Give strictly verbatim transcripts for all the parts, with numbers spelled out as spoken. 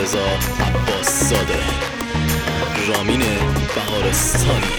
رضا عباس زاده، رامین بهارستانی.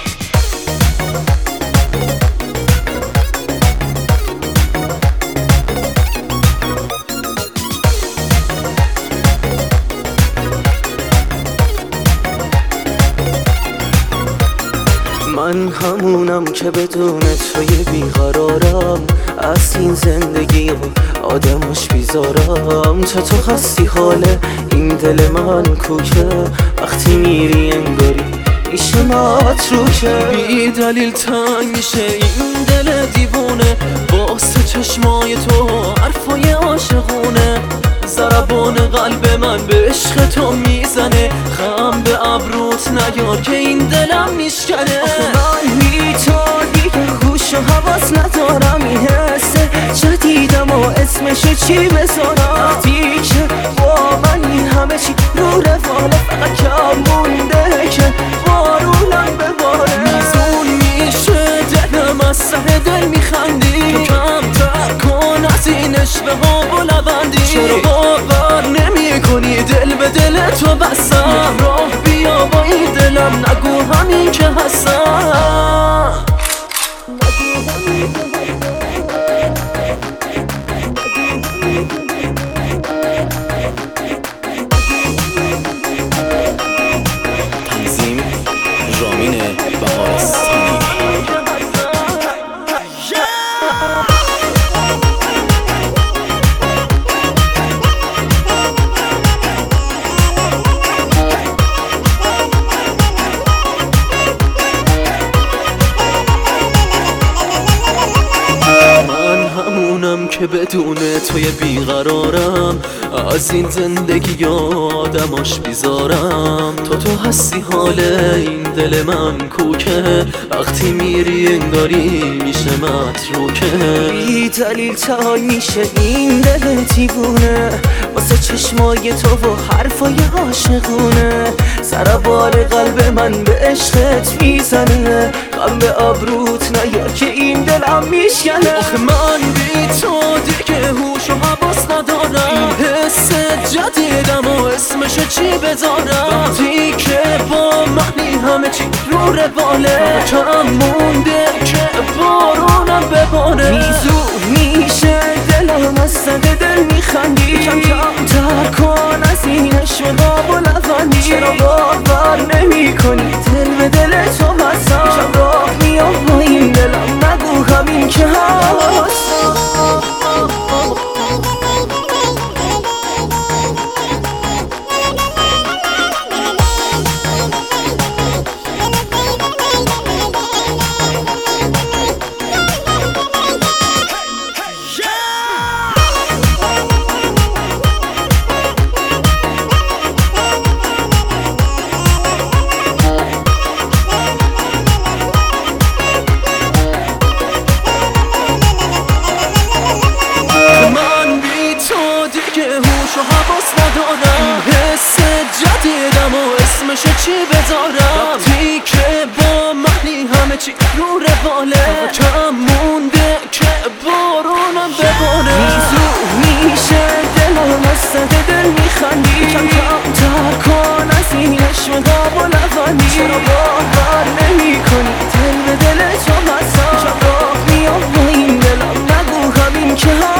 من همونم که بدون توی بیقرارم، از این زندگی و آدمش بیزارم. تا تو هستی حال این دل من کوکه، وقتی میری انگاری میشه متروکه. بی دلیل تنگ میشه این دل دیوونه، واسه چشمای تو حرفای عاشقونه. ضربان قلب من به عشق تو میزنه، خم به ابروت نیار که این دلم میشکنه. من بی تو دیگه هوش و حواس ندارم، این حسه جدیدم و اسمشو چی بذارم؟ وقتی که با من این همه چی رو رفاله، فقط کم مونده که بارونم بباره. میزون میشه دلم از سر دل میخندی، تو کمتر کن از این عشق ها و لبندی. چرا باور نمی کنی دل به دل تو بستم؟ راه بیا با این دلم نگو همین که هستم. تنظیم رامین بهارستانی. که بدون توی بیقرارم، از این زندگی آدماش بیزارم. تو تو هستی حال این دل من کوکه، وقتی میری انگاری میشه متروکه. بی دلیل تنگ میشه این دل دیوونه، واسه چشمای تو و حرفای عاشقونه. ضربان قلب من به عشقت میزنه، غم به ابروت نیار که این دلم میشکنه. آخه من بی تو دیگه هوش و حواس ندارم، حس جدیدم و اسمشو چی بذارم؟ وقتی که با منی همه چی رو رواله، کم مونده که بارونم بباره. میزون میشه دلم از سر دل میخندی، کم کم تر کن از این عشق و لبندی. چرا باور نمی کنی دل به دل تو بستم؟ راه میام با این دلم نگو همین که هستم. هوش و حواس ندارم، حس جدیدم و اسمشو چی بذارم؟ وقتی که با منی همه چی رو رواله، کم مونده که بارونم بباره. میزون میشه دلم از سر دل میخندی، کم کم تر کن از این عشق و لبندی. چرا باور نمی کنی دل به دل تو بستم؟ راه میام با این دلم نگو همین که